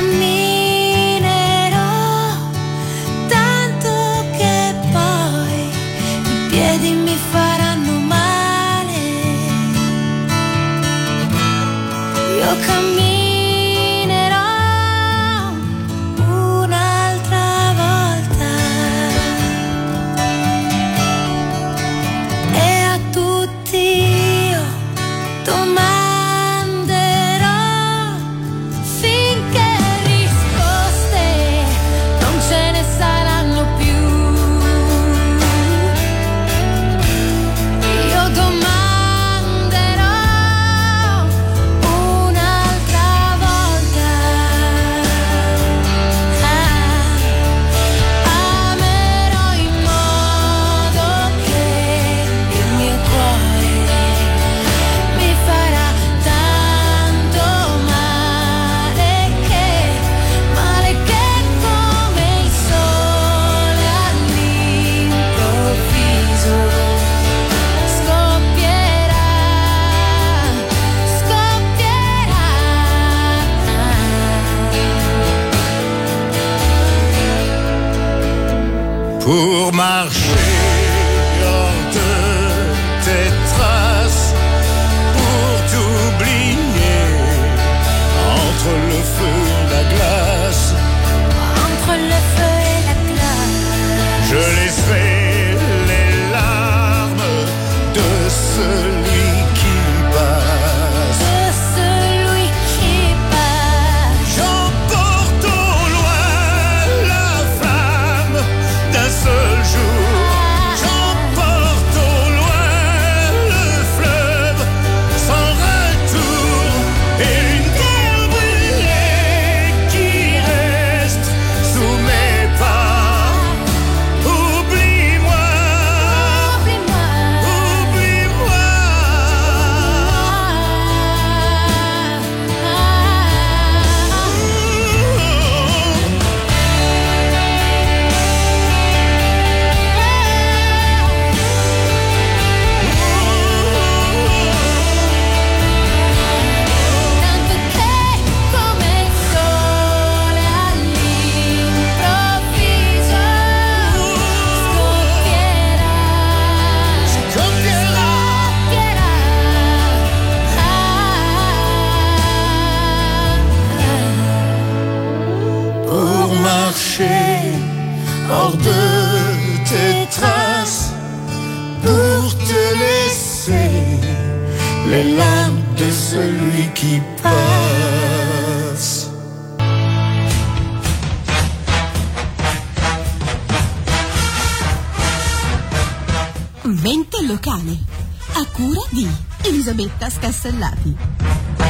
camminerò tanto che poi i piedi mi faranno male. Io camminerò un'altra volta e a tutti io domanderò finché risposte non ce ne saranno più. Io domanderò un'altra volta. Amerò in modo che il mio cuore mi farà tanto male che come il sole all'improvviso scoppierà. Pour marcher hors de tes traces, pour t'oublier entre le feu et la glace, Entre le feu et la glace, je laisserai les larmes de celui qui passe. de celui qui passe. J'emporte au loin la flamme d'un seul jour. J'emporte au loin le fleuve sans retour et une terre brûlée qui reste sous mes pas. Oublie-moi, Oublie-moi, oublie-moi. tanto che come il sole all'improvviso scoppierà. Pour marcher hors de tes traces, pour te laisser les larmes de celui qui passe. Mente locale, a cura di Elisabetta Scassellati.